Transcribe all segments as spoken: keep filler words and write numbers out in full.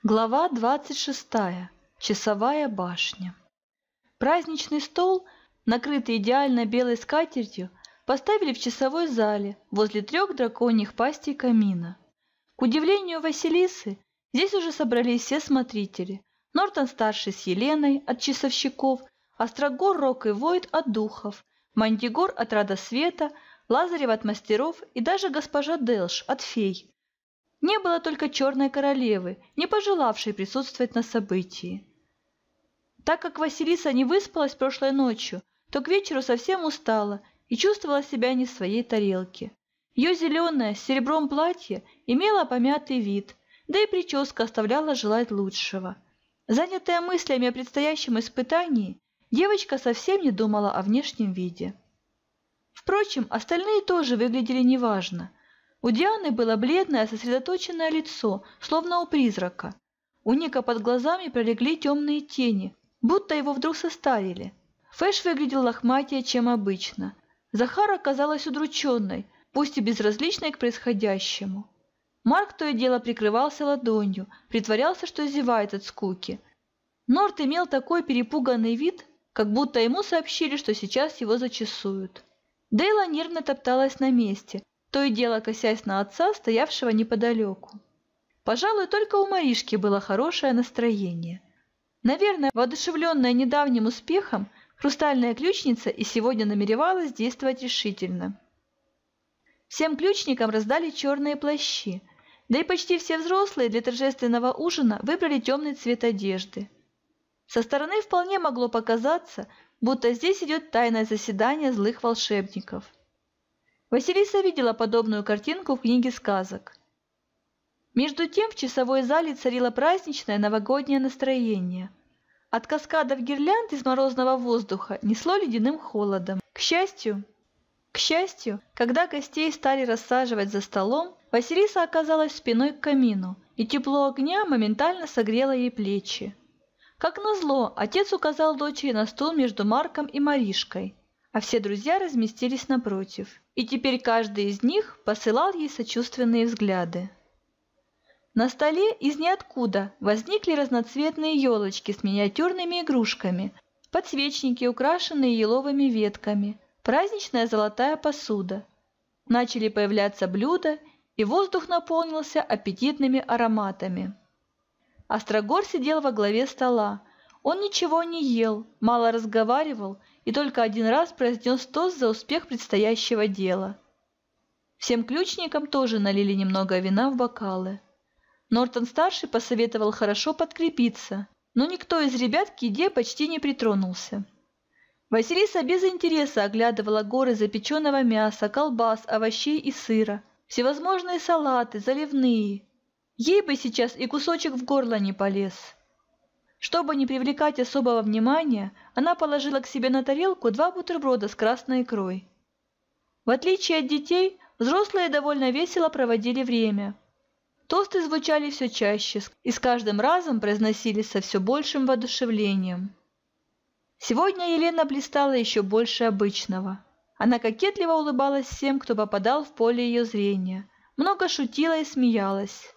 Глава двадцать шестая. Часовая башня. Праздничный стол, накрытый идеально белой скатертью, поставили в часовой зале возле трех драконьих пастей камина. К удивлению Василисы, здесь уже собрались все смотрители. Нортон-старший с Еленой от часовщиков, Острогор, Рок и Войт от духов, Мантигор от Радосвета, Лазарев от мастеров и даже госпожа Делш от фей. Не было только черной королевы, не пожелавшей присутствовать на событии. Так как Василиса не выспалась прошлой ночью, то к вечеру совсем устала и чувствовала себя не в своей тарелке. Ее зеленое с серебром платье имело помятый вид, да и прическа оставляла желать лучшего. Занятая мыслями о предстоящем испытании, девочка совсем не думала о внешнем виде. Впрочем, остальные тоже выглядели неважно. У Дианы было бледное, сосредоточенное лицо, словно у призрака. У Ника под глазами пролегли темные тени, будто его вдруг состарили. Фэш выглядел лохматее, чем обычно. Захара казалась удрученной, пусть и безразличной к происходящему. Марк то и дело прикрывался ладонью, притворялся, что зевает от скуки. Норт имел такой перепуганный вид, как будто ему сообщили, что сейчас его зачесуют. Дейла нервно топталась на месте, то и дело косясь на отца, стоявшего неподалеку. Пожалуй, только у Маришки было хорошее настроение. Наверное, воодушевленная недавним успехом, хрустальная ключница и сегодня намеревалась действовать решительно. Всем ключникам раздали черные плащи, да и почти все взрослые для торжественного ужина выбрали темный цвет одежды. Со стороны вполне могло показаться, будто здесь идет тайное заседание злых волшебников. Василиса видела подобную картинку в книге сказок. Между тем в часовой зале царило праздничное новогоднее настроение. От каскадов гирлянд из морозного воздуха несло ледяным холодом. К счастью, к счастью, когда гостей стали рассаживать за столом, Василиса оказалась спиной к камину, и тепло огня моментально согрело ей плечи. Как назло, отец указал дочери на стул между Марком и Маришкой, а все друзья разместились напротив, и теперь каждый из них посылал ей сочувственные взгляды. На столе из ниоткуда возникли разноцветные елочки с миниатюрными игрушками, подсвечники, украшенные еловыми ветками, праздничная золотая посуда. Начали появляться блюда, и воздух наполнился аппетитными ароматами. Острогор сидел во главе стола. Он ничего не ел, мало разговаривал и только один раз произнес тост за успех предстоящего дела. Всем ключникам тоже налили немного вина в бокалы. Нортон-старший посоветовал хорошо подкрепиться, но никто из ребят к еде почти не притронулся. Василиса без интереса оглядывала горы запеченного мяса, колбас, овощей и сыра, всевозможные салаты, заливные. Ей бы сейчас и кусочек в горло не полез. Чтобы не привлекать особого внимания, она положила к себе на тарелку два бутерброда с красной икрой. В отличие от детей, взрослые довольно весело проводили время. Тосты звучали все чаще и с каждым разом произносились со все большим воодушевлением. Сегодня Елена блистала еще больше обычного. Она кокетливо улыбалась всем, кто попадал в поле ее зрения, много шутила и смеялась.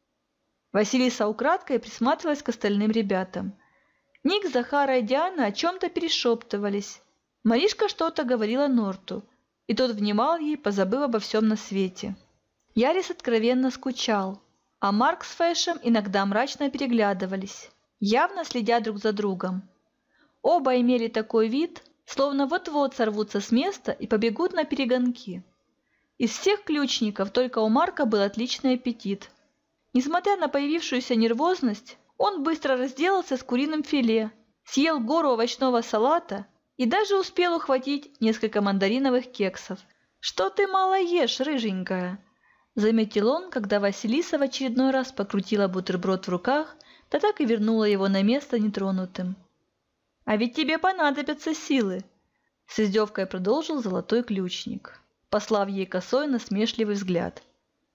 Василиса украдкой присматривалась к остальным ребятам. Ник, Захара и Диана о чем-то перешептывались. Маришка что-то говорила Норту, и тот внимал ей, позабыв обо всем на свете. Ярис откровенно скучал, а Марк с Фэшем иногда мрачно переглядывались, явно следя друг за другом. Оба имели такой вид, словно вот-вот сорвутся с места и побегут на перегонки. Из всех ключников только у Марка был отличный аппетит. Несмотря на появившуюся нервозность, он быстро разделался с куриным филе, съел гору овощного салата и даже успел ухватить несколько мандариновых кексов. «Что ты мало ешь, рыженькая?» – заметил он, когда Василиса в очередной раз покрутила бутерброд в руках, да так и вернула его на место нетронутым. «А ведь тебе понадобятся силы!» – с издевкой продолжил золотой ключник, послав ей косой насмешливый взгляд.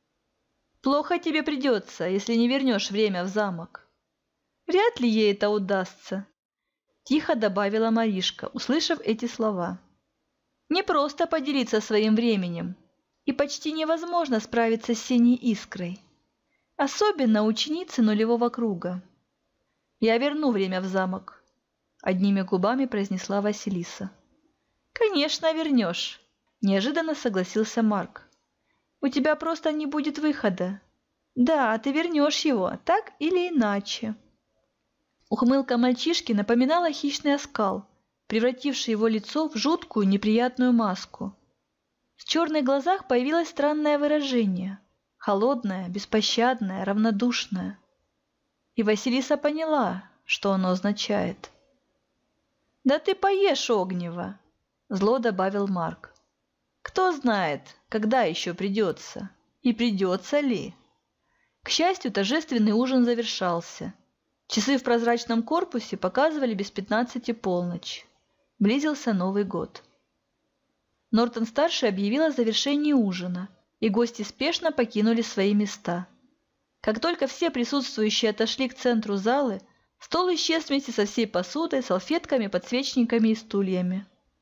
«Плохо тебе придется, если не вернешь время в замок». «Вряд ли ей это удастся», – тихо добавила Маришка, услышав эти слова. «Не просто поделиться своим временем, и почти невозможно справиться с синей искрой. Особенно ученицы нулевого круга. «Я верну время в замок», – одними губами произнесла Василиса. «Конечно, вернешь», – неожиданно согласился Марк. «У тебя просто не будет выхода. Да, ты вернешь его, так или иначе». Ухмылка мальчишки напоминала хищный оскал, превративший его лицо в жуткую неприятную маску. В черных глазах появилось странное выражение – холодное, беспощадное, равнодушное. И Василиса поняла, что оно означает. «Да ты поешь огнева!» – зло добавил Марк. «Кто знает, когда еще придется? И придется ли?» К счастью, торжественный ужин завершался. Часы в прозрачном корпусе показывали без пятнадцати полночь. Близился Новый год. Нортон-старший объявил о завершении ужина, и гости спешно покинули свои места. Как только все присутствующие отошли к центру залы, стол исчез вместе со всей посудой, салфетками, подсвечниками и стульями.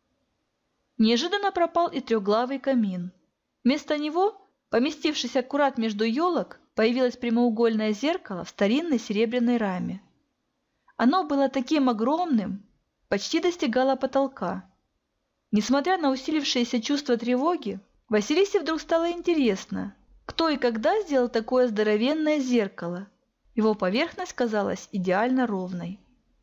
Неожиданно пропал и трехглавый камин. Вместо него, поместившись аккурат между елок, появилось прямоугольное зеркало в старинной серебряной раме. Оно было таким огромным, почти достигало потолка. Несмотря на усилившееся чувство тревоги, Василисе вдруг стало интересно, кто и когда сделал такое здоровенное зеркало. Его поверхность казалась идеально ровной.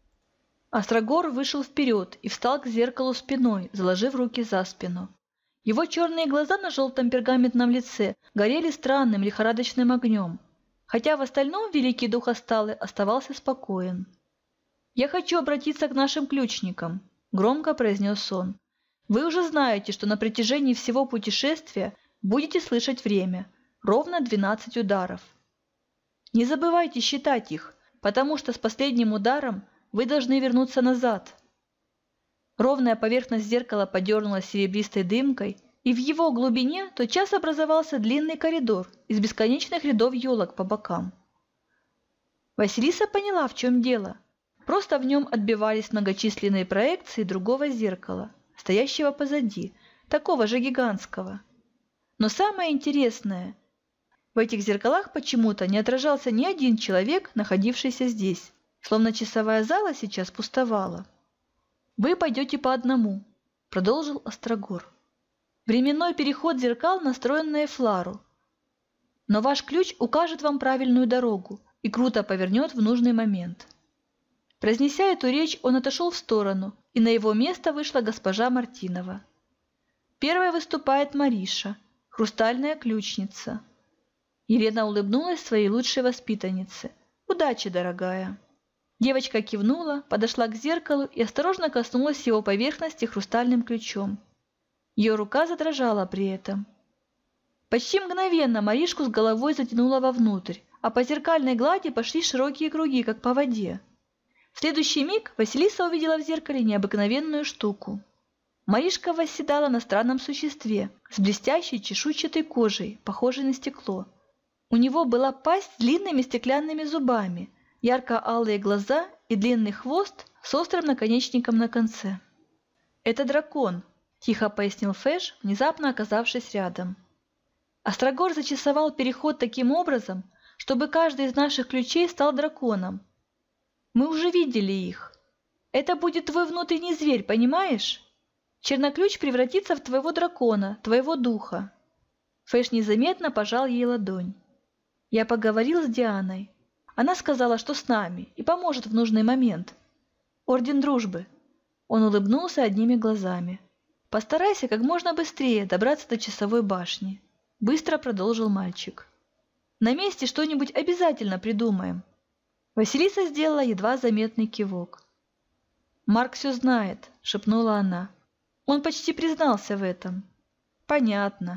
Острогор вышел вперед и встал к зеркалу спиной, заложив руки за спину. Его черные глаза на желтом пергаментном лице горели странным лихорадочным огнем, хотя в остальном великий дух Асталы оставался спокоен. «Я хочу обратиться к нашим ключникам», – громко произнес он. «Вы уже знаете, что на протяжении всего путешествия будете слышать время, ровно двенадцать ударов. Не забывайте считать их, потому что с последним ударом вы должны вернуться назад». Ровная поверхность зеркала подернулась серебристой дымкой, и в его глубине тотчас образовался длинный коридор из бесконечных рядов елок по бокам. Василиса поняла, в чем дело. Просто в нем отбивались многочисленные проекции другого зеркала, стоящего позади, такого же гигантского. Но самое интересное, в этих зеркалах почему-то не отражался ни один человек, находившийся здесь, словно часовая зала сейчас пустовала. «Вы пойдете по одному», – продолжил Острогор. «Временной переход зеркал настроен на Эфлару. Но ваш ключ укажет вам правильную дорогу и круто повернет в нужный момент». Произнеся эту речь, он отошел в сторону, и на его место вышла госпожа Мартинова. Первой выступает Мариша, хрустальная ключница. Елена улыбнулась своей лучшей воспитаннице. «Удачи, дорогая!» Девочка кивнула, подошла к зеркалу и осторожно коснулась его поверхности хрустальным ключом. Ее рука задрожала при этом. Почти мгновенно Маришку с головой затянуло вовнутрь, а по зеркальной глади пошли широкие круги, как по воде. В следующий миг Василиса увидела в зеркале необыкновенную штуку. Маришка восседала на странном существе с блестящей чешуйчатой кожей, похожей на стекло. У него была пасть с длинными стеклянными зубами, ярко-алые глаза и длинный хвост с острым наконечником на конце. «Это дракон», – тихо пояснил Фэш, внезапно оказавшись рядом. Острогор зачесовал переход таким образом, чтобы каждый из наших ключей стал драконом. Мы уже видели их. Это будет твой внутренний зверь, понимаешь? Черноключ превратится в твоего дракона, твоего духа. Фэш незаметно пожал ей ладонь. Я поговорил с Дианой. Она сказала, что с нами и поможет в нужный момент. Орден дружбы. Он улыбнулся одними глазами. Постарайся как можно быстрее добраться до часовой башни. Быстро продолжил мальчик. На месте что-нибудь обязательно придумаем. Василиса сделала едва заметный кивок. «Марк все знает», – шепнула она. «Он почти признался в этом». «Понятно».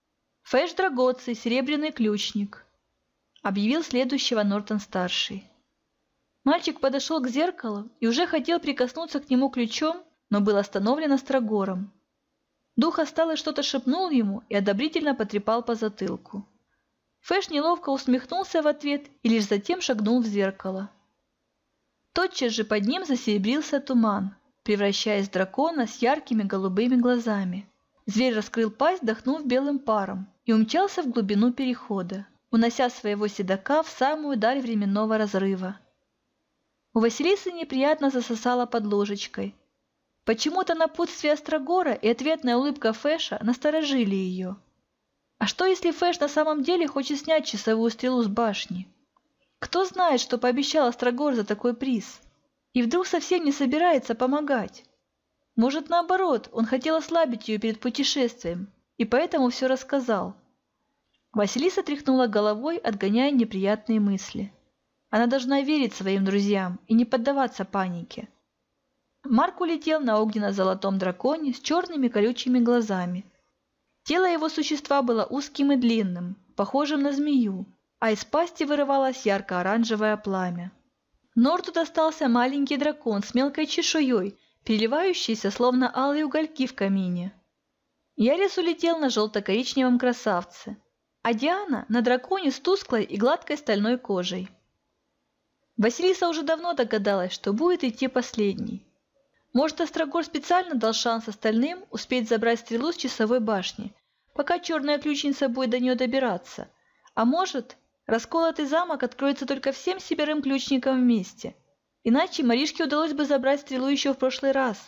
«Фэш Драгоций, серебряный ключник», – объявил следующего Нортон-старший. Мальчик подошел к зеркалу и уже хотел прикоснуться к нему ключом, но был остановлен Острогором. Дух Асталы что-то шепнул ему и одобрительно потрепал по затылку. Фэш неловко усмехнулся в ответ и лишь затем шагнул в зеркало. Тотчас же под ним засеребрился туман, превращаясь в дракона с яркими голубыми глазами. Зверь раскрыл пасть, вдохнув белым паром, и умчался в глубину перехода. унося своего седока в самую даль временного разрыва. У Василисы неприятно засосала под ложечкой. Почему-то напутствие Острогора и ответная улыбка Фэша насторожили ее. А что, если Фэш на самом деле хочет снять часовую стрелу с башни? Кто знает, что пообещал Острогор за такой приз? И вдруг совсем не собирается помогать? Может, наоборот, он хотел ослабить ее перед путешествием, и поэтому все рассказал. Василиса тряхнула головой, отгоняя неприятные мысли. Она должна верить своим друзьям и не поддаваться панике. Марк улетел на огненно-золотом драконе с черными колючими глазами. Тело его существа было узким и длинным, похожим на змею, а из пасти вырывалось ярко-оранжевое пламя. Норту достался маленький дракон с мелкой чешуей, переливающийся, словно алые угольки в камине. Ярис улетел на желто-коричневом красавце, а Диана на драконе с тусклой и гладкой стальной кожей. Василиса уже давно догадалась, что будет идти последней. Может, Острогор специально дал шанс остальным успеть забрать стрелу с часовой башни, пока черная ключница будет до нее добираться. А может, расколотый замок откроется только всем семерым ключникам вместе. Иначе Маришке удалось бы забрать стрелу еще в прошлый раз.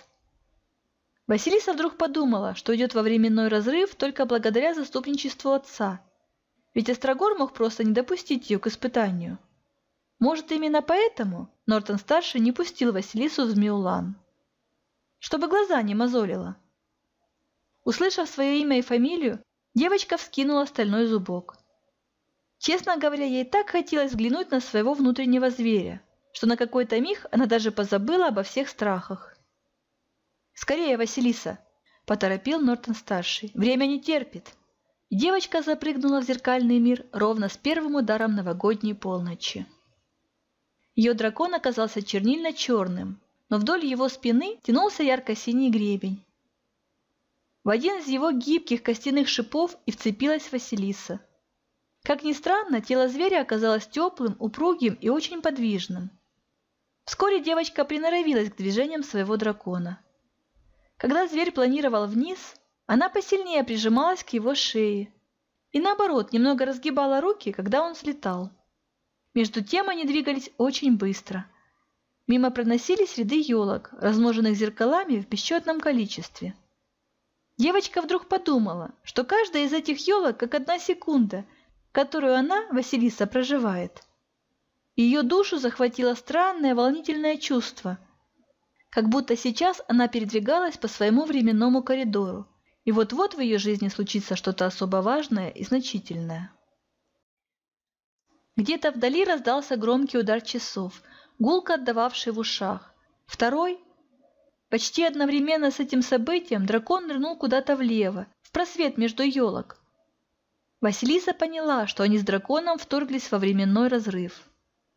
Василиса вдруг подумала, что идет во временной разрыв только благодаря заступничеству отца. Ведь Острогор мог просто не допустить ее к испытанию. Может, именно поэтому Нортон-старший не пустил Василису в Змеулан. Чтобы глаза не мозолило. Услышав свое имя и фамилию, девочка вскинула стальной зубок. Честно говоря, ей так хотелось взглянуть на своего внутреннего зверя, что на какой-то миг она даже позабыла обо всех страхах. «Скорее, Василиса!» – поторопил Нортон-старший. «Время не терпит!» И девочка запрыгнула в зеркальный мир ровно с первым ударом новогодней полночи. Ее дракон оказался чернильно-черным, но вдоль его спины тянулся ярко-синий гребень. В один из его гибких костяных шипов и вцепилась Василиса. Как ни странно, тело зверя оказалось теплым, упругим и очень подвижным. Вскоре девочка приноровилась к движениям своего дракона. Когда зверь планировал вниз, она посильнее прижималась к его шее и, наоборот, немного разгибала руки, когда он взлетал. Между тем они двигались очень быстро. Мимо проносились ряды елок, размноженных зеркалами в бесчетном количестве. Девочка вдруг подумала, что каждая из этих елок как одна секунда, которую она, Василиса, проживает. Ее душу захватило странное волнительное чувство, как будто сейчас она передвигалась по своему временному коридору, и вот-вот в ее жизни случится что-то особо важное и значительное. Где-то вдали раздался громкий удар часов, гулко отдававший в ушах. Второй. Почти одновременно с этим событием дракон нырнул куда-то влево, в просвет между елок. Василиса поняла, что они с драконом вторглись во временной разрыв.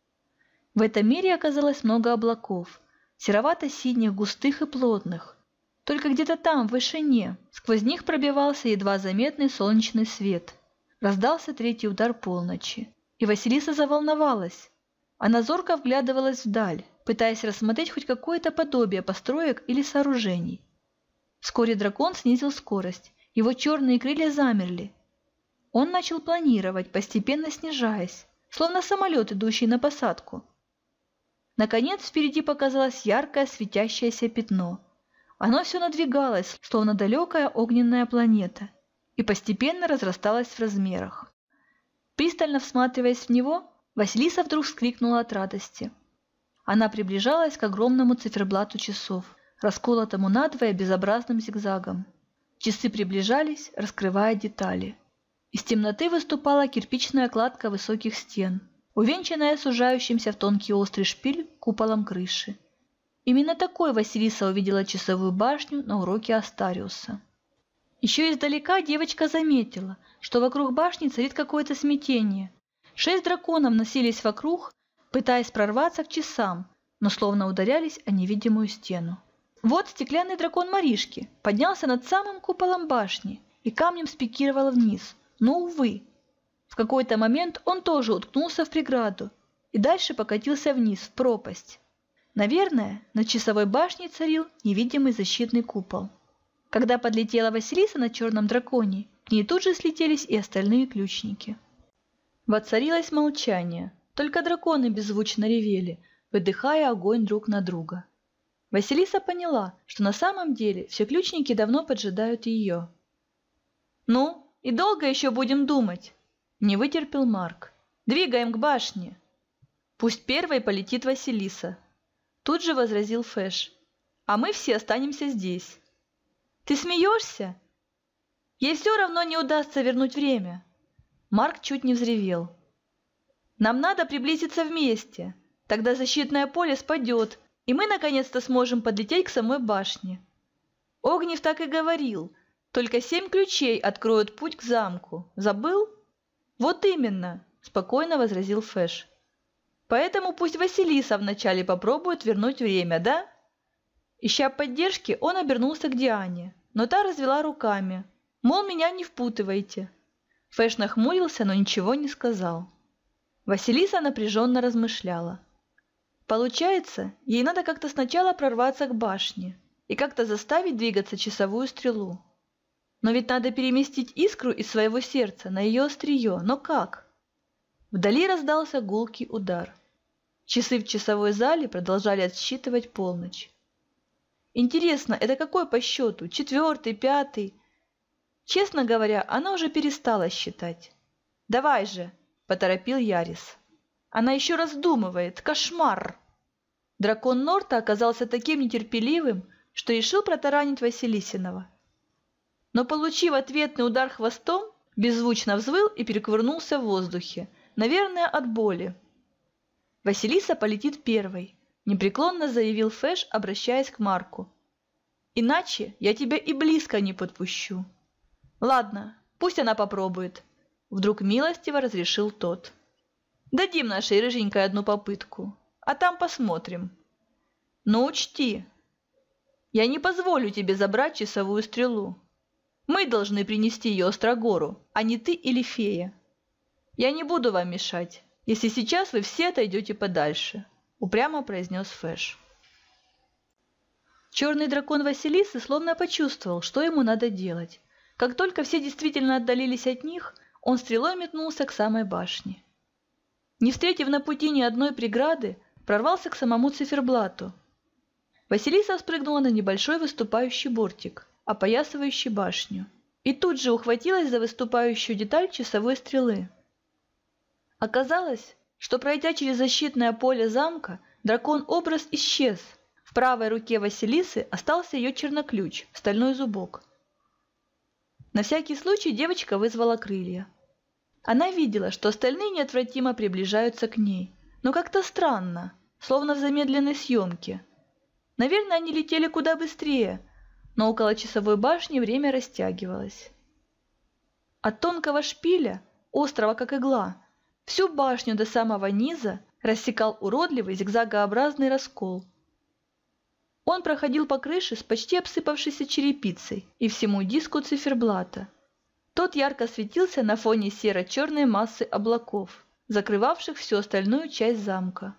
В этом мире оказалось много облаков, серовато-синих, густых и плотных. Только где-то там, в вышине, сквозь них пробивался едва заметный солнечный свет. Раздался третий удар полночи, и Василиса заволновалась. Она зорко вглядывалась вдаль, пытаясь рассмотреть хоть какое-то подобие построек или сооружений. Вскоре дракон снизил скорость, его черные крылья замерли. Он начал планировать, постепенно снижаясь, словно самолет, идущий на посадку. Наконец впереди показалось яркое светящееся пятно. Оно все надвигалось, словно далекая огненная планета, и постепенно разрасталось в размерах. Пристально всматриваясь в него, Василиса вдруг вскрикнула от радости. Она приближалась к огромному циферблату часов, расколотому надвое безобразным зигзагом. Часы приближались, раскрывая детали. Из темноты выступала кирпичная кладка высоких стен, увенчанная сужающимся в тонкий острый шпиль куполом крыши. Именно такой Василиса увидела часовую башню на уроке Астариуса. Еще издалека девочка заметила, что вокруг башни царит какое-то смятение. Шесть драконов носились вокруг, пытаясь прорваться к часам, но словно ударялись о невидимую стену. Вот стеклянный дракон Маришки поднялся над самым куполом башни и камнем спикировал вниз. Но, увы, в какой-то момент он тоже уткнулся в преграду и дальше покатился вниз, в пропасть. Наверное, над часовой башней царил невидимый защитный купол. Когда подлетела Василиса на черном драконе, к ней тут же слетелись и остальные ключники. Воцарилось молчание, только драконы беззвучно ревели, выдыхая огонь друг на друга. Василиса поняла, что на самом деле все ключники давно поджидают ее. «Ну, и долго еще будем думать?» – не вытерпел Марк. «Двигаем к башне!» «Пусть первой полетит Василиса», – тут же возразил Фэш. «А мы все останемся здесь». «Ты смеешься? Ей все равно не удастся вернуть время». Марк чуть не взревел. «Нам надо приблизиться вместе, тогда защитное поле спадет, и мы наконец-то сможем подлететь к самой башне». Огнев так и говорил, только семь ключей откроют путь к замку. Забыл? «Вот именно», – спокойно возразил Фэш. «Поэтому пусть Василиса вначале попробует вернуть время, да?» Ища поддержки, он обернулся к Диане, но та развела руками, мол, меня не впутывайте. Фэш нахмурился, но ничего не сказал. Василиса напряженно размышляла. Получается, ей надо как-то сначала прорваться к башне и как-то заставить двигаться часовую стрелу. Но ведь надо переместить искру из своего сердца на ее острие, но как? Вдали раздался гулкий удар. Часы в часовой зале продолжали отсчитывать полночь. Интересно, это какой по счету? Четвертый, пятый? Честно говоря, она уже перестала считать. «Давай же!» – поторопил Ярис. «Она еще раздумывает. Кошмар!» Дракон Норта оказался таким нетерпеливым, что решил протаранить Василисиного. Но, получив ответный удар хвостом, беззвучно взвыл и перекувырнулся в воздухе, наверное, от боли. «Василиса полетит первой», – непреклонно заявил Фэш, обращаясь к Марку. «Иначе я тебя и близко не подпущу». «Ладно, пусть она попробует», – вдруг милостиво разрешил тот. «Дадим нашей рыженькой одну попытку, а там посмотрим. Но учти, я не позволю тебе забрать часовую стрелу. Мы должны принести ее Острогору, а не ты или фея. Я не буду вам мешать, если сейчас вы все отойдете подальше», – упрямо произнес Фэш. Черный дракон Василисы словно почувствовал, что ему надо делать. Как только все действительно отдалились от них, он стрелой метнулся к самой башне. Не встретив на пути ни одной преграды, прорвался к самому циферблату. Василиса спрыгнула на небольшой выступающий бортик, опоясывающий башню, и тут же ухватилась за выступающую деталь часовой стрелы. Оказалось, что, пройдя через защитное поле замка, дракон-образ исчез. В правой руке Василисы остался ее черноключ, стальной зубок. На всякий случай девочка вызвала крылья. Она видела, что остальные неотвратимо приближаются к ней, но как-то странно, словно в замедленной съемке. Наверное, они летели куда быстрее, но около часовой башни время растягивалось. От тонкого шпиля, острого как игла, всю башню до самого низа рассекал уродливый зигзагообразный раскол. Он проходил по крыше с почти обсыпавшейся черепицей и всему диску циферблата. Тот ярко светился на фоне серо-черной массы облаков, закрывавших всю остальную часть замка.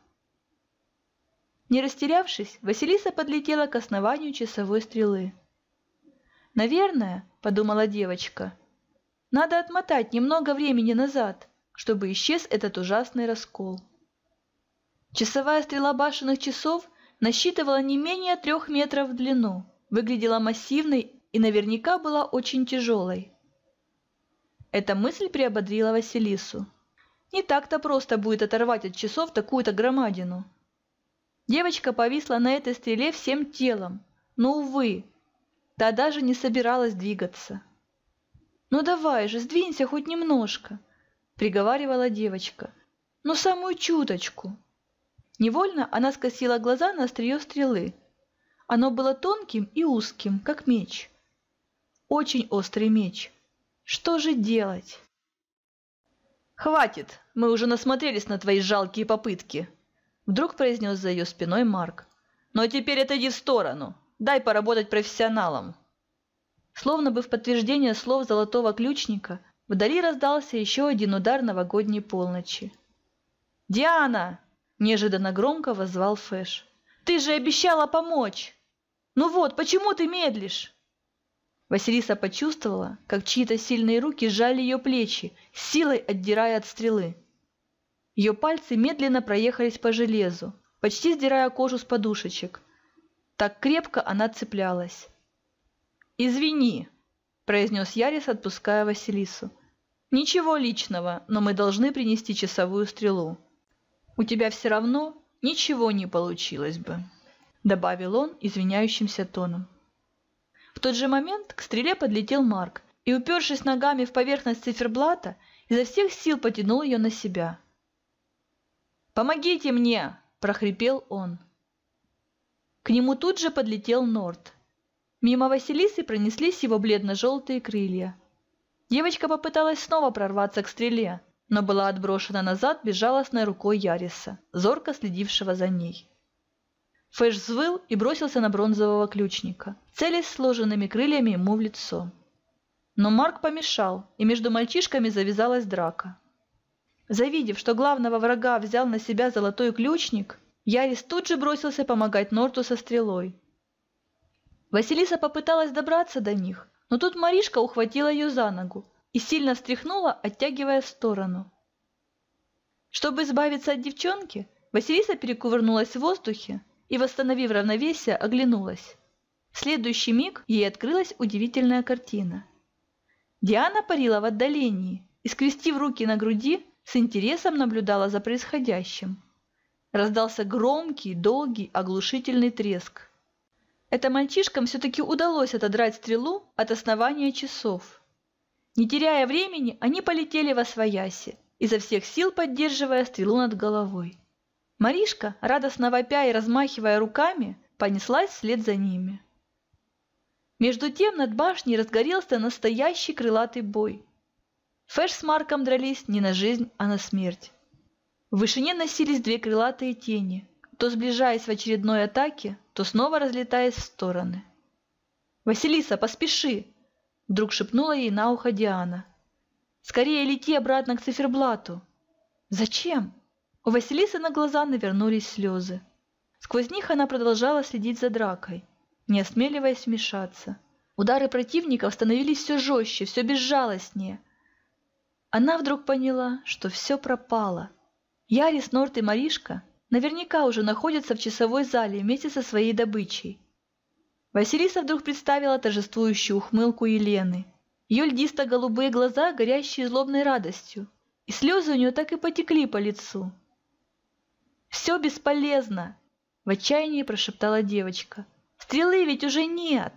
Не растерявшись, Василиса подлетела к основанию часовой стрелы. «Наверное, — подумала девочка, — надо отмотать немного времени назад, чтобы исчез этот ужасный раскол». Часовая стрела башенных часов насчитывала не менее трех метров в длину, выглядела массивной и наверняка была очень тяжелой. Эта мысль приободрила Василису. Не так-то просто будет оторвать от часов такую-то громадину. Девочка повисла на этой стреле всем телом, но, увы, та даже не собиралась двигаться. «Ну давай же, сдвинься хоть немножко», – приговаривала девочка. «Ну самую чуточку». Невольно она скосила глаза на острие стрелы. Оно было тонким и узким, как меч. Очень острый меч. Что же делать? «Хватит, мы уже насмотрелись на твои жалкие попытки», – вдруг произнес за ее спиной Марк. «Но теперь отойди в сторону, дай поработать профессионалам». Словно бы в подтверждение слов золотого ключника, вдали раздался еще один удар новогодней полночи. «Диана!» – неожиданно громко воззвал Фэш. «Ты же обещала помочь! Ну вот, почему ты медлишь?» Василиса почувствовала, как чьи-то сильные руки сжали ее плечи, силой отдирая от стрелы. Ее пальцы медленно проехались по железу, почти сдирая кожу с подушечек. Так крепко она цеплялась. «Извини», – произнес Ярис, отпуская Василису. «Ничего личного, но мы должны принести часовую стрелу. У тебя все равно ничего не получилось бы», – добавил он извиняющимся тоном. В тот же момент к стреле подлетел Марк и, упершись ногами в поверхность циферблата, изо всех сил потянул ее на себя. «Помогите мне!» – прохрипел он. К нему тут же подлетел Норт. Мимо Василисы пронеслись его бледно-желтые крылья. Девочка попыталась снова прорваться к стреле, но была отброшена назад безжалостной рукой Яриса, зорко следившего за ней. Фэш взвыл и бросился на бронзового ключника, целясь сложенными крыльями ему в лицо. Но Марк помешал, и между мальчишками завязалась драка. Завидев, что главного врага взял на себя золотой ключник, Ярис тут же бросился помогать Норту со стрелой. Василиса попыталась добраться до них, но тут Маришка ухватила ее за ногу и сильно встряхнула, оттягивая в сторону. Чтобы избавиться от девчонки, Василиса перекувырнулась в воздухе и, восстановив равновесие, оглянулась. В следующий миг ей открылась удивительная картина. Диана парила в отдалении и, скрестив руки на груди, с интересом наблюдала за происходящим. Раздался громкий, долгий, оглушительный треск. Это мальчишкам все-таки удалось отодрать стрелу от основания часов. Не теряя времени, они полетели восвояси, изо всех сил поддерживая стрелу над головой. Маришка, радостно вопя и размахивая руками, понеслась вслед за ними. Между тем над башней разгорелся настоящий крылатый бой. Фэш с Марком дрались не на жизнь, а на смерть. В вышине носились две крылатые тени, то сближаясь в очередной атаке, то снова разлетаясь в стороны. «Василиса, поспеши!» – вдруг шепнула ей на ухо Диана. «Скорее лети обратно к циферблату!» «Зачем?» У Василисы на глаза навернулись слезы. Сквозь них она продолжала следить за дракой, не осмеливаясь вмешаться. Удары противников становились все жестче, все безжалостнее. Она вдруг поняла, что все пропало. Ярис, Норт и Маришка наверняка уже находятся в часовой зале вместе со своей добычей. Василиса вдруг представила торжествующую ухмылку Елены, ее льдисто-голубые глаза, горящие злобной радостью, и слезы у нее так и потекли по лицу. «Все бесполезно!» – в отчаянии прошептала девочка. «Стрелы ведь уже нет!»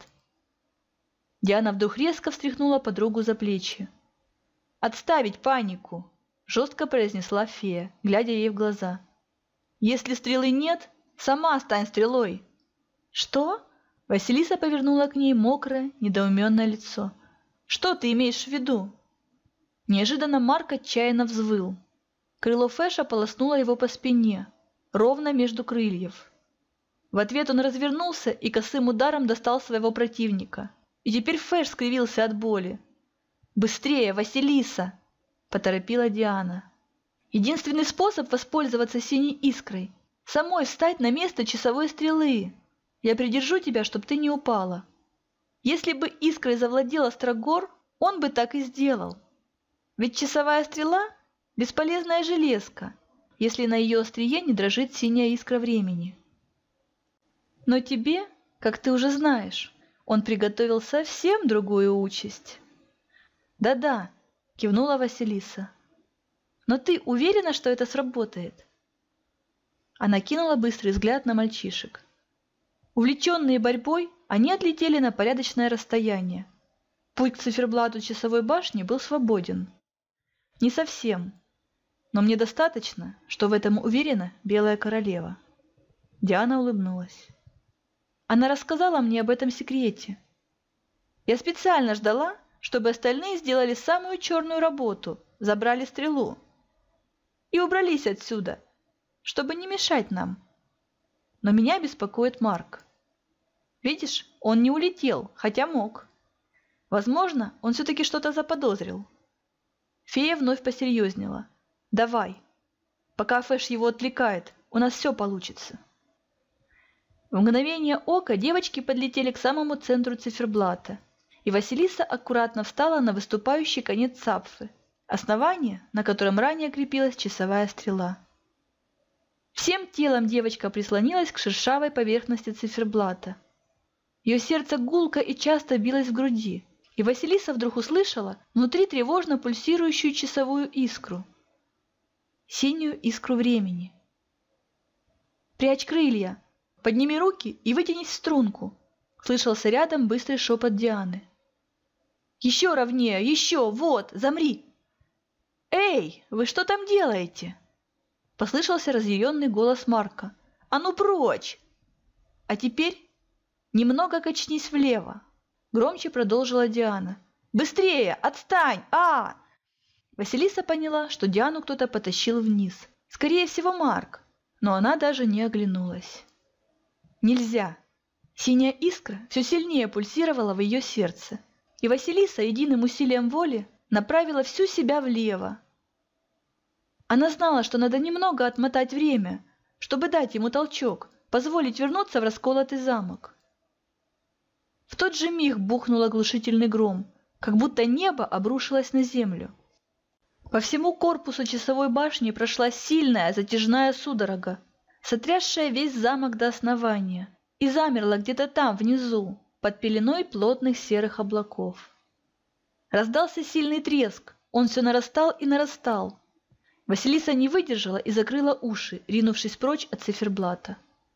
Диана вдруг резко встряхнула подругу за плечи. «Отставить панику!» – жестко произнесла фея, глядя ей в глаза. «Если стрелы нет, сама стань стрелой!» «Что?» – Василиса повернула к ней мокрое, недоуменное лицо. «Что ты имеешь в виду?» Неожиданно Марк отчаянно взвыл. Крыло Фэша полоснуло его по спине, ровно между крыльев. В ответ он развернулся и косым ударом достал своего противника. И теперь Фэш скривился от боли. «Быстрее, Василиса!» – поторопила Диана. «Единственный способ воспользоваться синей искрой – самой встать на место часовой стрелы. Я придержу тебя, чтобы ты не упала. Если бы искрой завладел Острогор, он бы так и сделал. Ведь часовая стрела – бесполезная железка, если на ее острие не дрожит синяя искра времени. Но тебе, как ты уже знаешь, он приготовил совсем другую участь». «Да-да», – кивнула Василиса. «Но ты уверена, что это сработает?» Она кинула быстрый взгляд на мальчишек. Увлеченные борьбой, они отлетели на порядочное расстояние. Путь к циферблату часовой башни был свободен. «Не совсем. Но мне достаточно, что в этом уверена Белая Королева». Диана улыбнулась. «Она рассказала мне об этом секрете. Я специально ждала, чтобы остальные сделали самую черную работу, забрали стрелу и убрались отсюда, чтобы не мешать нам. Но меня беспокоит Марк. Видишь, он не улетел, хотя мог. Возможно, он все-таки что-то заподозрил». Фея вновь посерьезнела. «Давай. Пока Фэш его отвлекает, у нас все получится». В мгновение ока девочки подлетели к самому центру циферблата и Василиса аккуратно встала на выступающий конец цапфы, основание, на котором ранее крепилась часовая стрела. Всем телом девочка прислонилась к шершавой поверхности циферблата. Ее сердце гулко и часто билось в груди, и Василиса вдруг услышала внутри тревожно пульсирующую часовую искру. Синюю искру времени. «Прячь крылья! Подними руки и вытянись в струнку!» — слышался рядом быстрый шепот Дианы. «Еще ровнее! Еще! Вот! Замри!» «Эй, вы что там делаете?» — послышался разъяренный голос Марка. «А ну прочь!» «А теперь немного качнись влево!» — громче продолжила Диана. «Быстрее! Отстань! А!» Василиса поняла, что Диану кто-то потащил вниз. Скорее всего, Марк, но она даже не оглянулась. Нельзя! Синяя искра все сильнее пульсировала в ее сердце, и Василиса единым усилием воли направила всю себя влево. Она знала, что надо немного отмотать время, чтобы дать ему толчок, позволить вернуться в расколотый замок. В тот же миг бухнул оглушительный гром, как будто небо обрушилось на землю. По всему корпусу часовой башни прошла сильная затяжная судорога, сотрясшая весь замок до основания, и замерла где-то там, внизу, под пеленой плотных серых облаков. Раздался сильный треск, он все нарастал и нарастал. Василиса не выдержала и закрыла уши, ринувшись прочь от циферблата.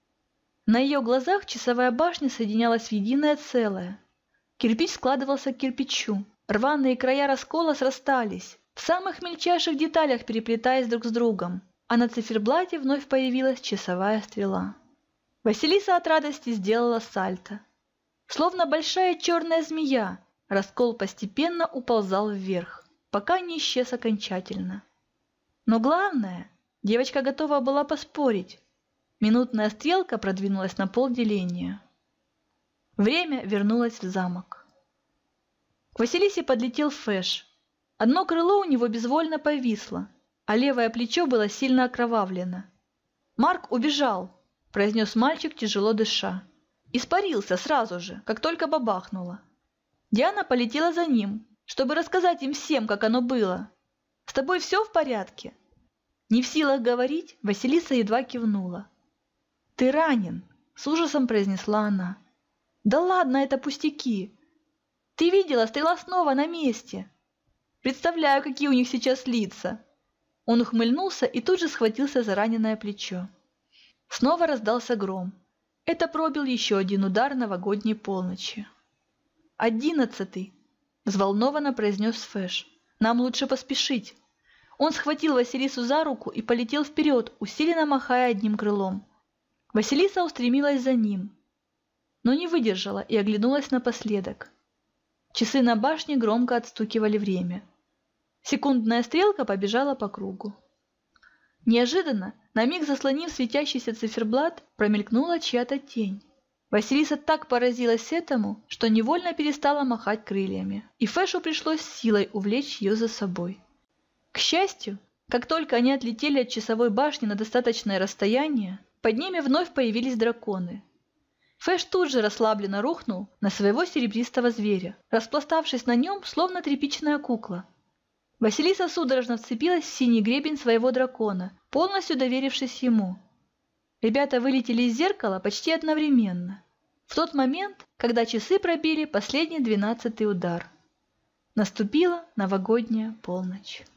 На ее глазах часовая башня соединялась в единое целое. Кирпич складывался к кирпичу, рваные края раскола срастались, в самых мельчайших деталях переплетаясь друг с другом, а на циферблате вновь появилась часовая стрела. Василиса от радости сделала сальто. Словно большая черная змея, раскол постепенно уползал вверх, пока не исчез окончательно. Но главное, девочка готова была поспорить. Минутная стрелка продвинулась на полделения. Время вернулось в замок. К Василисе подлетел Фэш. Одно крыло у него безвольно повисло, а левое плечо было сильно окровавлено. «Марк убежал», – произнес мальчик, тяжело дыша. Испарился сразу же, как только бабахнуло. Диана полетела за ним, чтобы рассказать им всем, как оно было. «С тобой все в порядке?» Не в силах говорить, Василиса едва кивнула. «Ты ранен», – с ужасом произнесла она. «Да ладно, это пустяки. Ты видела, стрела снова на месте. Представляю, какие у них сейчас лица». Он ухмыльнулся и тут же схватился за раненое плечо. Снова раздался гром. Это пробил еще один удар новогодней полночи. «Одиннадцатый», – взволнованно произнес Фэш. «Нам лучше поспешить». Он схватил Василису за руку и полетел вперед, усиленно махая одним крылом. Василиса устремилась за ним, но не выдержала и оглянулась напоследок. Часы на башне громко отстукивали время. Секундная стрелка побежала по кругу. Неожиданно, на миг заслонив светящийся циферблат, промелькнула чья-то тень. Василиса так поразилась этому, что невольно перестала махать крыльями, и Фэшу пришлось силой увлечь ее за собой. К счастью, как только они отлетели от часовой башни на достаточное расстояние, под ними вновь появились драконы. Фэш тут же расслабленно рухнул на своего серебристого зверя, распластавшись на нем, словно тряпичная кукла. Василиса судорожно вцепилась в синий гребень своего дракона, полностью доверившись ему. Ребята вылетели из зеркала почти одновременно, в тот момент, когда часы пробили последний двенадцатый удар. Наступила новогодняя полночь.